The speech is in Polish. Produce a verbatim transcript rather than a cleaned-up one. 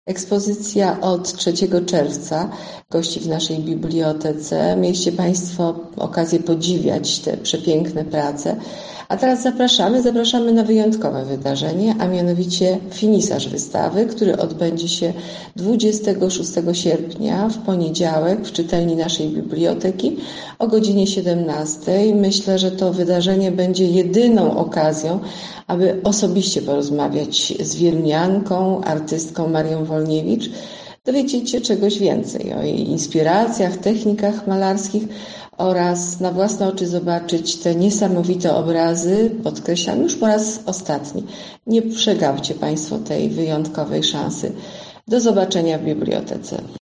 Ekspozycja od trzeciego czerwca gości w naszej bibliotece. Mieliście Państwo okazję podziwiać te przepiękne prace. A teraz zapraszamy, zapraszamy na wyjątkowe wydarzenie, a mianowicie finisaż wystawy, który odbędzie się dwudziestego szóstego sierpnia w poniedziałek w czytelni naszej biblioteki o godzinie siedemnastej. Myślę, że to wydarzenie będzie jedyną okazją, aby osobiście porozmawiać z wierunianką, artystką Marią Wolniewicz, dowiedzieć się czegoś więcej o jej inspiracjach, technikach malarskich oraz na własne oczy zobaczyć te niesamowite obrazy, podkreślam już po raz ostatni. Nie przegapcie Państwo tej wyjątkowej szansy. Do zobaczenia w bibliotece.